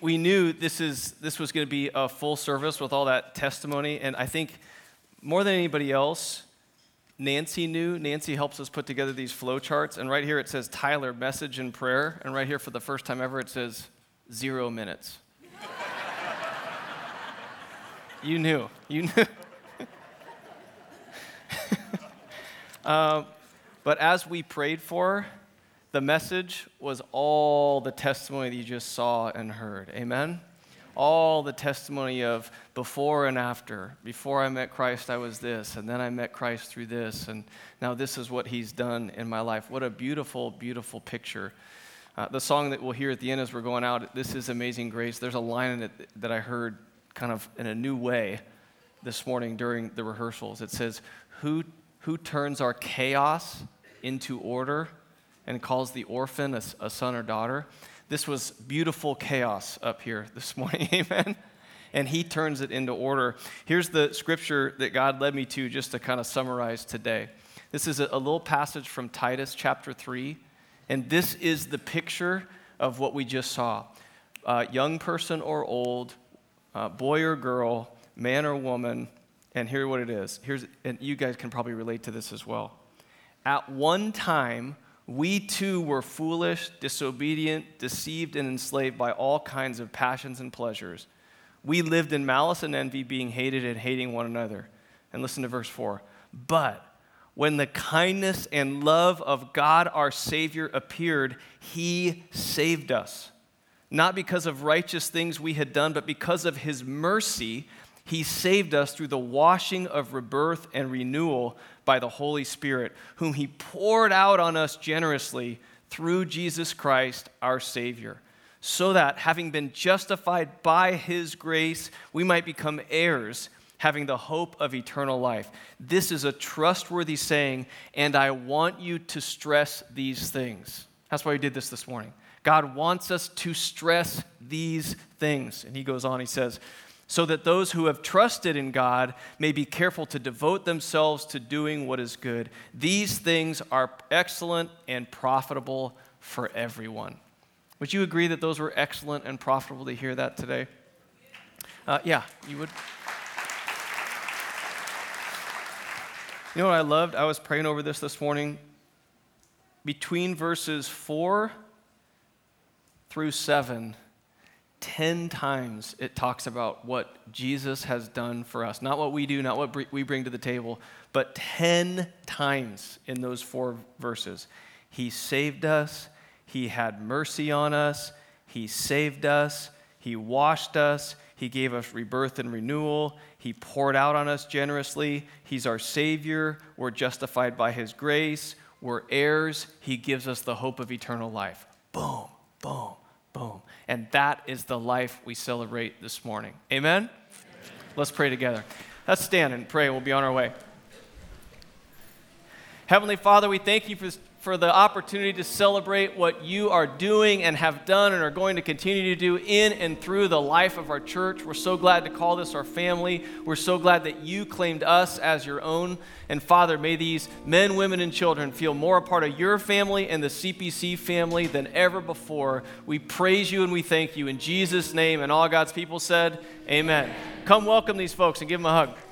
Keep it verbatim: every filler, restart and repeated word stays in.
we knew this is this was going to be a full service with all that testimony, and I think more than anybody else, Nancy knew. Nancy helps us put together these flow charts, and right here it says Tyler, message and prayer, and right here for the first time ever it says zero minutes. You knew. You knew. uh, but as we prayed for, the message was all the testimony that you just saw and heard. Amen? All the testimony of before and after. Before I met Christ, I was this, and then I met Christ through this, and now this is what he's done in my life. What a beautiful, beautiful picture. Uh, the song that we'll hear at the end as we're going out, This is Amazing Grace, there's a line in it that I heard kind of in a new way this morning during the rehearsals. It says, who, who turns our chaos into order and calls the orphan a, a son or daughter? This was beautiful chaos up here this morning, amen? And he turns it into order. Here's the scripture that God led me to just to kind of summarize today. This is a, a little passage from Titus chapter three, and this is the picture of what we just saw. Uh, young person or old, uh, boy or girl, man or woman, and here's what it is. Here's, and you guys can probably relate to this as well. At one time, we too were foolish, disobedient, deceived, and enslaved by all kinds of passions and pleasures. We lived in malice and envy, being hated and hating one another. And listen to verse four. But when the kindness and love of God our Savior appeared, he saved us. Not because of righteous things we had done, but because of his mercy, he saved us through the washing of rebirth and renewal by the Holy Spirit, whom he poured out on us generously through Jesus Christ, our Savior, so that, having been justified by his grace, we might become heirs, having the hope of eternal life. This is a trustworthy saying, and I want you to stress these things. That's why we did this this morning. God wants us to stress these things. And he goes on, he says, so that those who have trusted in God may be careful to devote themselves to doing what is good. These things are excellent and profitable for everyone. Would you agree that those were excellent and profitable to hear that today? Uh, yeah, you would. You know what I loved? I was praying over this this morning. Between verses four through seven, ten times it talks about what Jesus has done for us. Not what we do, not what we bring to the table, but ten times in those four verses. He saved us. He had mercy on us. He saved us. He washed us. He gave us rebirth and renewal. He poured out on us generously. He's our Savior. We're justified by his grace. We're heirs. He gives us the hope of eternal life. Boom, boom, boom. And that is the life we celebrate this morning. Amen? Amen? Let's pray together. Let's stand and pray. We'll be on our way. Heavenly Father, we thank you for, for the opportunity to celebrate what you are doing and have done and are going to continue to do in and through the life of our church. We're so glad to call this our family. We're so glad that you claimed us as your own. And Father, may these men, women, and children feel more a part of your family and the C P C family than ever before. We praise you and we thank you in Jesus' name. And all God's people said, amen. Come welcome these folks and give them a hug.